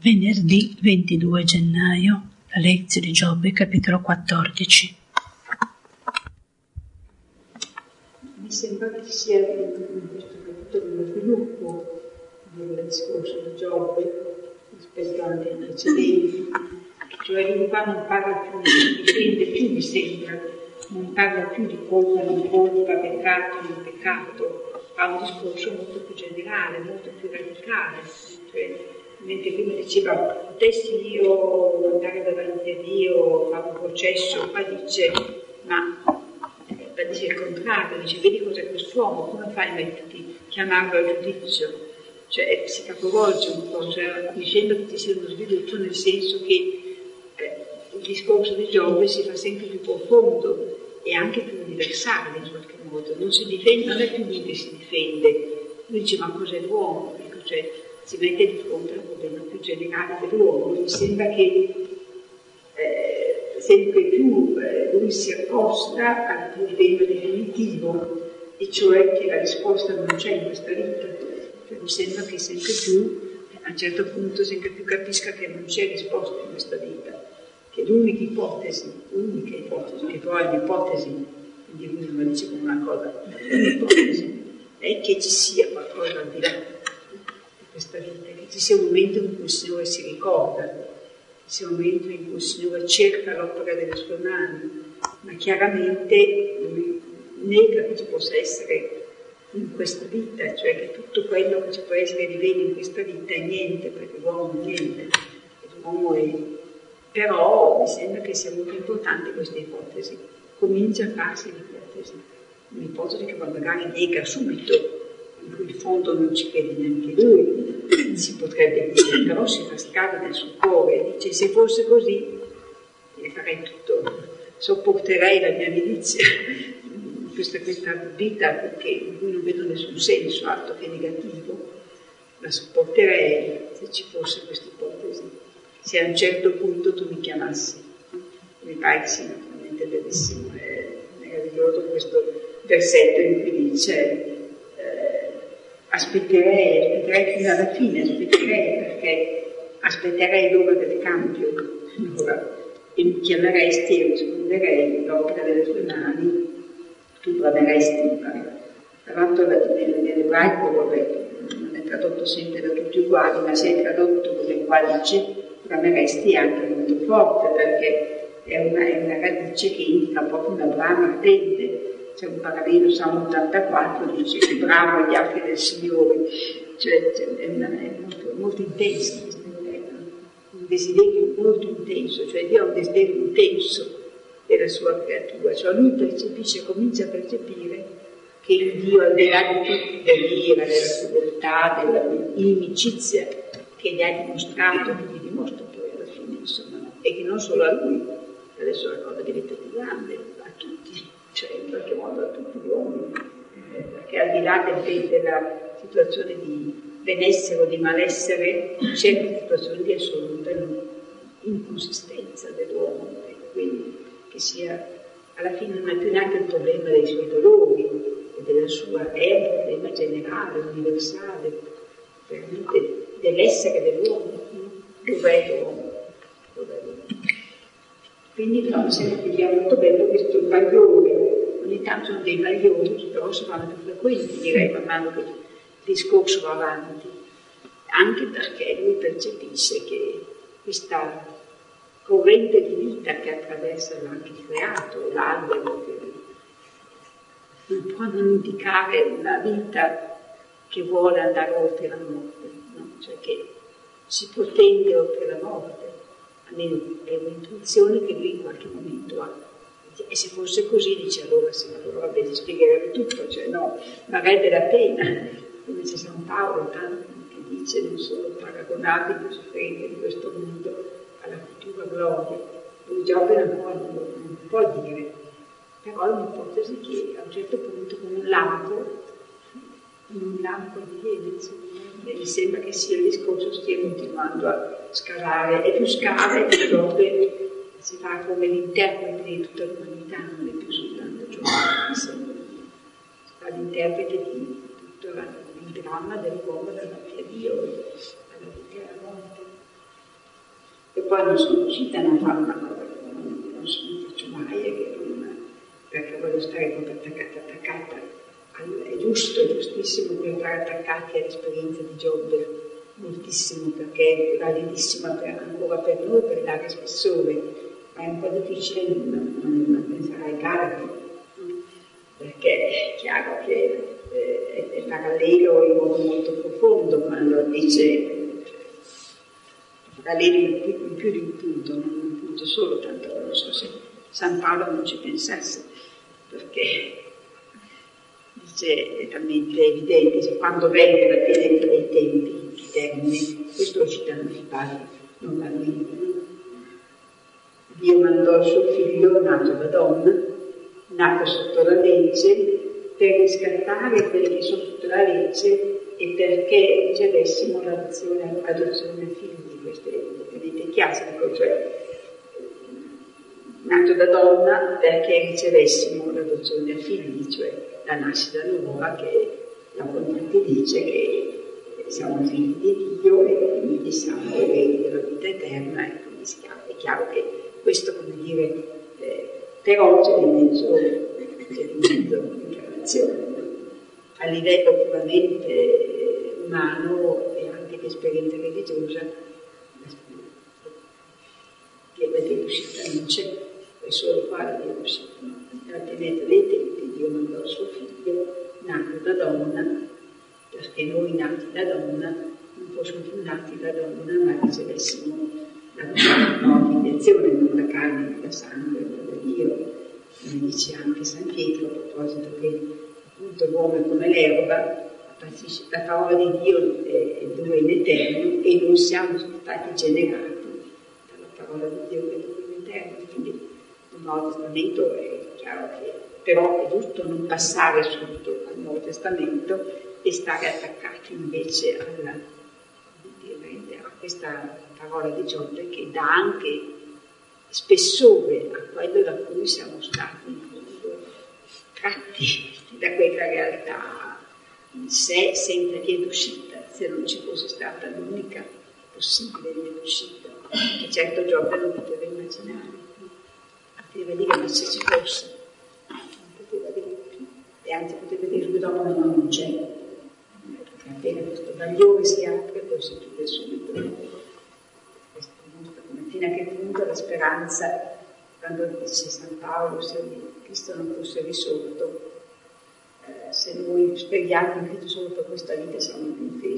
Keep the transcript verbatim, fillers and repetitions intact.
Venerdì ventidue gennaio, la lezione di Giobbe, capitolo quattordici. Mi sembra che sia in questo capitolo lo sviluppo del discorso di Giobbe rispetto anche ai precedenti, cioè lui qua non parla più, non difende più, mi sembra, non parla più di colpa, non colpa, peccato, non peccato, ha un discorso molto più generale, molto più radicale, cioè mentre prima diceva potessi io andare davanti a Dio, fare un processo, qua dice ma eh, dice il contrario, dice vedi cos'è quest'uomo, come fai a metterti, chiamarlo al giudizio, cioè si capovolge un po', cioè mi sembra che ci sia uno sviluppo nel senso che eh, il discorso di Giobbe si fa sempre più profondo e anche più universale in qualche modo, non si difende, non è più lui che si difende, lui dice ma cos'è l'uomo, ecco, cioè si mette di fronte al problema più generale dell'uomo. Mi sembra che eh, sempre più eh, lui si accosta al problema definitivo, e cioè che la risposta non c'è in questa vita. Cioè, mi sembra che sempre più, a un certo punto, sempre più capisca che non c'è risposta in questa vita, che l'unica ipotesi, l'unica ipotesi, che poi è l'ipotesi, quindi lui non lo dice come una cosa, l'ipotesi è che ci sia qualcosa al di là questa vita, che ci sia un momento in cui il Signore si ricorda, che ci sia un momento in cui il Signore cerca l'opera delle sue mani, ma chiaramente lui nega che ci possa essere in questa vita, cioè che tutto quello che ci può essere di bene in questa vita è niente, perché l'uomo è niente, l'uomo è... Però mi sembra che sia molto importante questa ipotesi, comincia a farsi l'ipotesi, un'ipotesi che poi magari nega subito, in cui in fondo non ci crede neanche lui, si potrebbe dire, però si fa scava nel suo cuore, dice se fosse così io farei tutto, sopporterei la mia milizia, questa, questa vita perché in cui non vedo nessun senso altro che negativo, la sopporterei se ci fosse questa ipotesi, se a un certo punto tu mi chiamassi. Mi pare che sia naturalmente bellissimo, è meraviglioso questo versetto in cui dice aspetterei, aspetterei fino alla fine, aspetterei perché aspetterei l'ora del cambio, allora, e mi chiameresti e risponderei l'opera delle tue mani, tu brameresti. Tra l'altro nell'ebraico, vabbè, non è tradotto sempre da tutti uguali, ma se è tradotto come qua dice, brameresti è anche molto forte perché è una, è una radice che indica proprio una brama ardente. C'è un parallelo, Salmo ottantaquattro, dice che bravo agli archi del Signore, cioè, cioè è, una, è molto, molto intenso, è un desiderio molto intenso, cioè Dio ha un desiderio intenso della sua creatura, cioè lui percepisce, comincia a percepire che il Dio, al di là di tutti, dell'ira, della crudeltà, dell'inimicizia che gli ha dimostrato, che gli dimostra poi alla fine, insomma, e che non solo a lui, adesso la cosa diventa più grande, a tutti, cioè in qualche modo a tutti gli uomini, eh, perché al di là del, della situazione di benessere o di malessere c'è una situazione di assoluta inconsistenza dell'uomo, e quindi che sia alla fine non è più neanche il problema dei suoi dolori e della sua, è un problema generale, universale, veramente dell'essere dell'uomo. Dov'è l'uomo? Dov'è l'uomo? Quindi no, mi sembra che sia molto bello questo bagliore, ogni tanto sono dei bagliori, però si fanno più frequenti, direi, man mano che il discorso va avanti, anche perché lui percepisce che questa corrente di vita che attraversa anche il creato, l'albero, che non può non indicare una vita che vuole andare oltre la morte, no? Cioè che si protende oltre la morte. Almeno è un'intuizione che lui in qualche momento ha, e se fosse così dice allora sì, allora vabbè, ti spiegherebbe tutto, cioè no, varrebbe la pena, come c'è San Paolo tanto che dice non sono paragonabili le sofferenze di questo mondo alla futura gloria. Lui Giobbe non può, non può dire, però è un'ipotesi che a un certo punto come un lampo, un lampo avviene, insomma. E mi sembra che sia il discorso stia continuando a scalare, e più scala e più Giobbe si fa come l'interprete di tutta l'umanità, non è più soltanto Giobbe, mi sembra. Si fa l'interprete di tutto la, il dramma dell'uomo davanti a Dio, alla vita e alla morte. E poi non sono riuscita a non fare una cosa che non, non, non faccio mai, e che non, perché voglio stare proprio attaccata, attaccata. Al, è giusto, è giustissimo per stare attaccati all'esperienza di Giobbe, moltissimo, perché è validissima per, ancora per noi, per dare spessore, ma è un po' difficile non, non, non pensare ai Galati, perché è chiaro che eh, è, è parallelo in modo molto profondo quando dice parallelo in più, in più di un punto, non un punto solo, tanto non so se San Paolo non ci pensasse, perché dice è talmente evidente, se quando venne la pienezza dei tempi, il termine, questo lo citano i padri normalmente. Dio mandò il suo figlio, nato da donna, nato sotto la legge, per riscattare quelli che sono sotto la legge e perché ricevessimo l'adozione, adozione a figli. Questo è ovviamente chiaro, cioè nato da donna perché ricevessimo l'adozione a figli, cioè la nascita nuova che la contraddice che siamo figli di Dio e quindi siamo eredi della vita eterna, e quindi è chiaro che questo, come dire, eh, però c'è di mezzo, c'è di mezzo l'incarnazione. A livello puramente umano e anche di esperienza religiosa, che la riuscita non c'è, è solo qua la riuscita. La pienezza dei tempi, Dio mandò il suo figlio, nato da donna, perché noi nati da donna non fossimo più nati da donna, ma ricevessimo la nuova filiazione, non da carne, ma da sangue, ma da Dio. Come dice anche San Pietro, a proposito che appunto l'uomo è come l'erba, la parola di Dio è dura in eterno e non siamo stati generati dalla parola di Dio che è dura in eterno. Quindi il Nuovo Testamento è chiaro che però è giusto non passare subito al Nuovo Testamento e stare attaccati invece alla, a questa parola di Giobbe che dà anche spessore a quello da cui siamo stati in fondo tratti da quella realtà in sé senza via d'uscita, se non ci fosse stata l'unica possibile via d'uscita, che certo Giobbe non poteva immaginare. Poteva dire ma se ci fosse, non poteva dire più, e anzi poteva dire scusa ma non c'è, perché appena questo bagliore si apre poi si chiude subito. Questo dimostra come fino a che punto la speranza, quando dice San Paolo se Cristo non fosse risorto, eh, se noi speriamo in Cristo solo per questa vita siamo più infedeli.